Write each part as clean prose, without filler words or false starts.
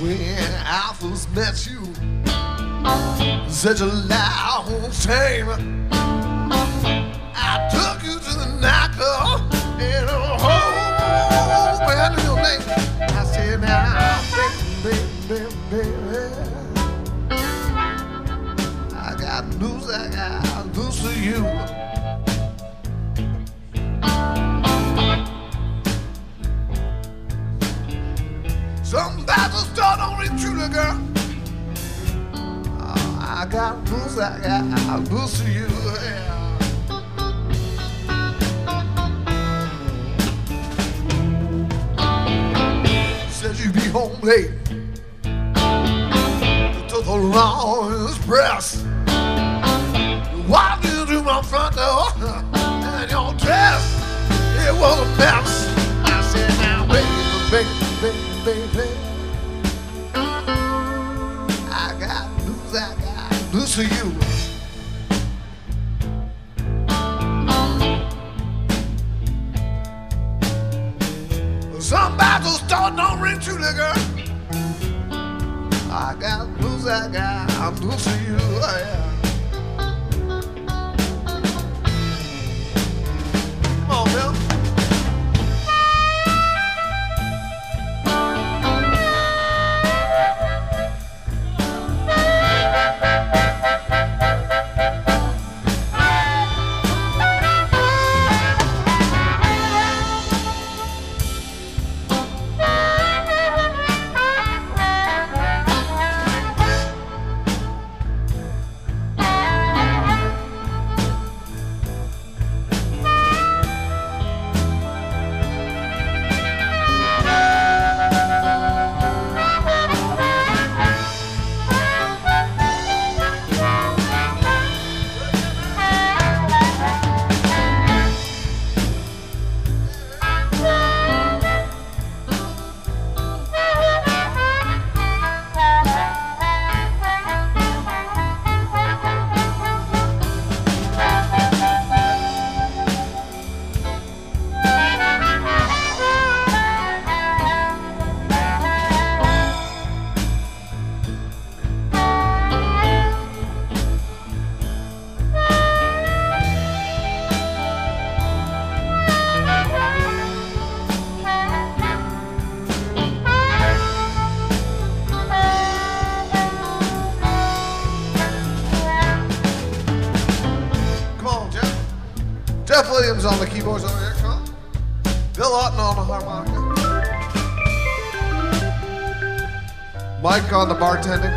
When I first met you, such a loud shame. I took you to the nightclub and opened your name. I said, now, baby, I got news for you. Some battles start on intruder, girl. I got news for you. Yeah. Said you be home late to the wrong express. Walked into my front door and your dress, it was a mess. I said, now, baby, I got news for you. Some battles start don't ring true, girl. I got news for you. Yeah. Come on, Bill. Jeff Williams on the keyboards over here, come on. Bill Otten on the harmonica. Mike on the bartending.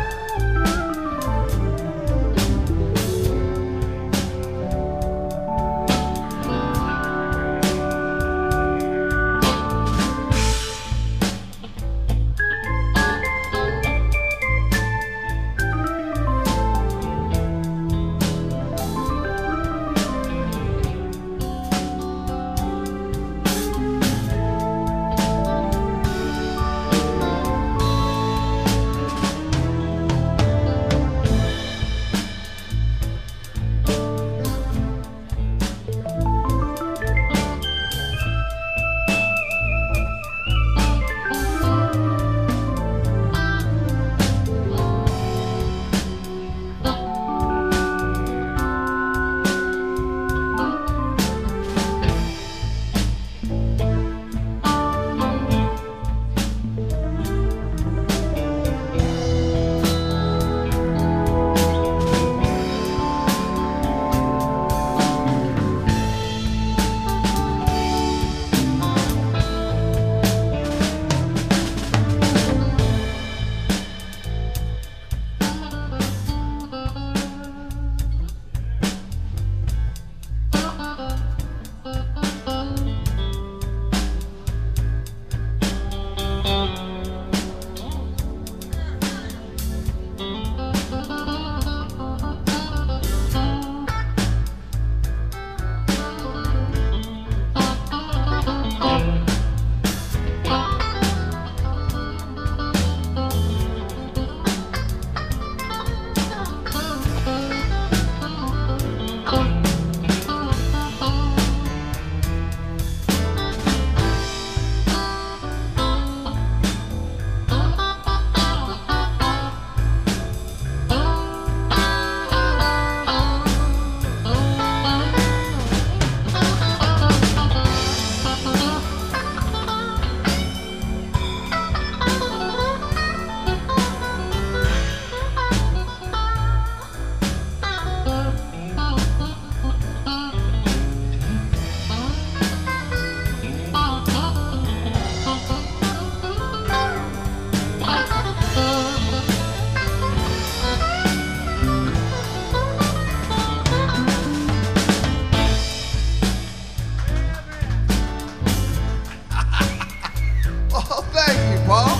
Paul.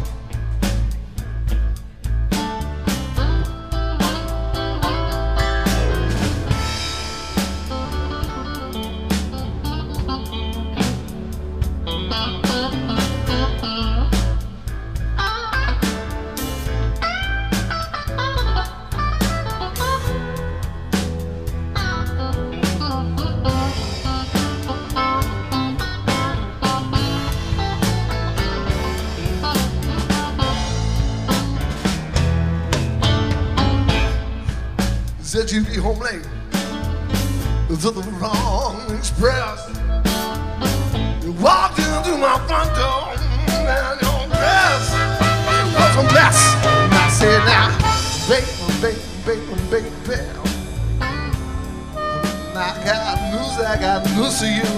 Said you'd be home late to the wrong express. You walked into my front door and your dress was a mess. And I said, now, baby, I got news for you.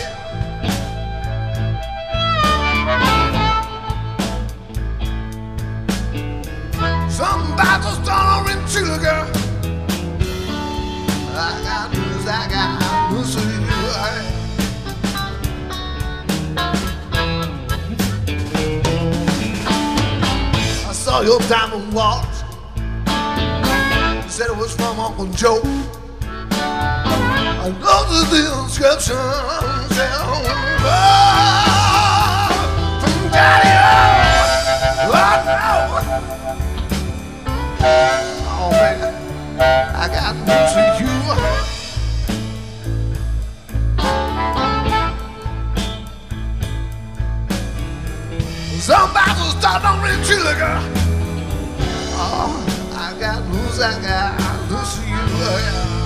Somebody's starring too, girl. I got news for you. I saw your diamond watch. You said it was from Uncle Joe. I know the inscription from Daddy. Oh man, I got news for you. Somebody's starting on ring chili, girl. Oh, I got news for you.